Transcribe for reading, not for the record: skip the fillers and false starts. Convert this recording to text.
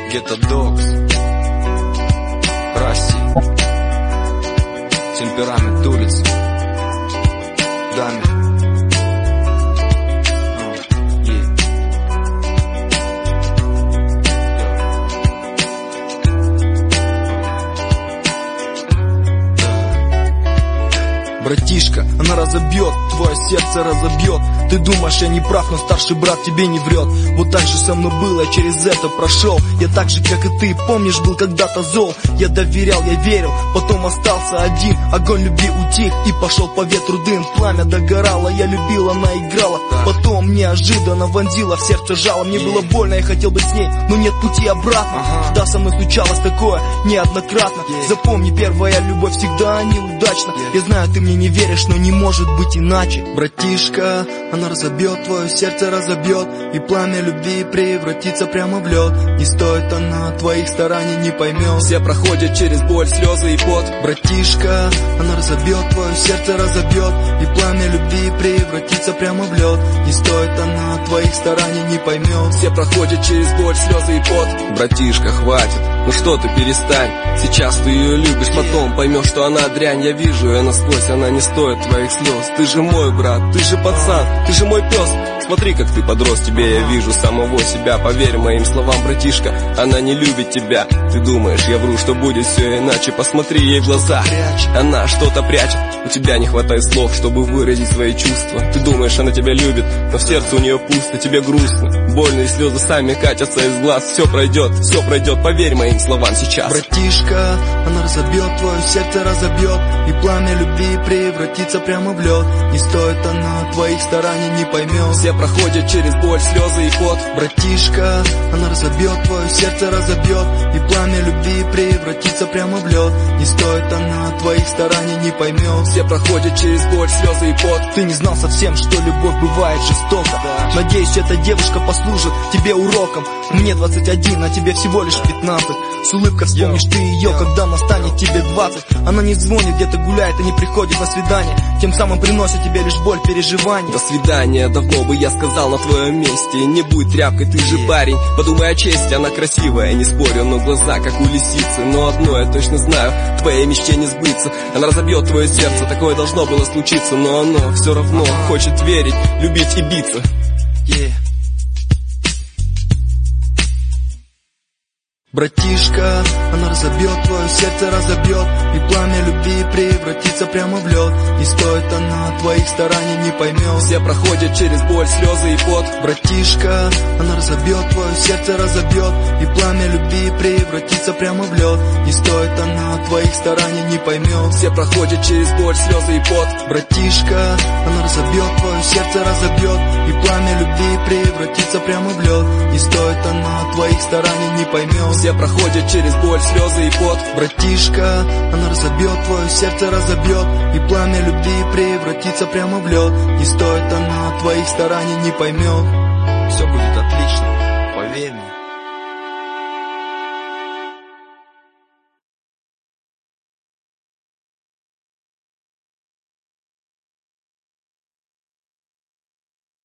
Ghetto Dogs, Россия, темперамент улиц, даме. Братишка, она разобьет, твое сердце разобьет. Ты думаешь, я не прав, но старший брат тебе не врет. Вот так же со мной было, я через это прошел. Я так же, как и ты, помнишь, был когда-то зол. Я доверял, я верил, потом остался один. Огонь любви утих и пошел по ветру дым. Пламя догорало, я любил, она играла. Потом неожиданно вонзила в сердце жало. Мне было больно, я хотел быть с ней, но нет пути обратно. Да, со мной случалось такое неоднократно. Запомни, первая любовь всегда неудачна. Я знаю, ты мне не веришь, но не может быть иначе. Братишка, она разобьет, твое сердце разобьет, и пламя любви превратится прямо в лед. Не стоит она твоих стараний, не поймет. Все проходят через боль, слезы и пот. Братишка, она разобьет, твое сердце разобьет, и пламя любви превратится прямо в лед. Не стоит она твоих стараний, не поймет. Все проходят через боль, слезы и пот. Братишка, хватит, ну что ты, перестань. Сейчас ты ее любишь, потом поймешь, что она дрянь. Я вижу ее насквозь, она не стоит твоих слез. Ты же мой брат, ты же пацан, ты же мой пес. Смотри, как ты подрос, тебе я вижу самого себя. Поверь моим словам, братишка, она не любит тебя. Ты думаешь, я вру, что будет все иначе. Посмотри ей в глаза, она что-то прячет. У тебя не хватает слов, чтобы выразить свои чувства. Ты думаешь, она тебя любит, но в сердце у нее пусто. Тебе грустно, больно, и слезы сами катятся из глаз. Все пройдет, поверь моим словам сейчас. Братишка, она разобьет, твое сердце разобьет, и пламя любви превратится прямо в лед. Не стоит она твоих стараний, не поймет. Все проходят через боль, слезы и пот. Братишка, она разобьет, твое сердце разобьет, и пламя любви превратится прямо в лед. Не стоит она твоих стараний, не поймет. Все проходят через боль, слезы и пот. Ты не знал совсем, что любовь бывает жестока. Надеюсь, эта девушка послужит тебе уроком. Мне 21, а тебе всего лишь 15. С улыбкой вспомнишь ты ее, когда настанет тебе 20. Она не звонит, где-то гуляет и не приходит на свидание, тем самым приносит тебе лишь боль, переживания. До свидания, давно бы я сказал на твоем месте. Не будь тряпкой, ты же парень, подумай о чести. Она красивая, не спорю, но глаза как у лисицы. Но одно я точно знаю, твоей мечте не сбыться. Она разобьет твое сердце, такое должно было случиться. Но оно все равно хочет верить, любить и биться. Братишка, она разобьет, твое сердце разобьет, и пламя любви превратится прямо в лед. Не стоит она твоих стараний, не поймет. Все проходят через боль, слезы и пот. Братишка, она разобьет, твое сердце разобьет, и пламя любви превратится прямо в лед. Не стоит она твоих стараний, не поймет. Все проходят через боль, слезы и пот. Братишка, она разобьет, твое сердце разобьет, и пламя любви превратится прямо в лед. Не стоит она твоих стараний, не поймет. Все проходят через боль, слезы и пот. Братишка, она разобьет, твое сердце разобьет, и пламя любви превратится прямо в лед. Не стоит она твоих стараний, не поймет. Все будет отлично.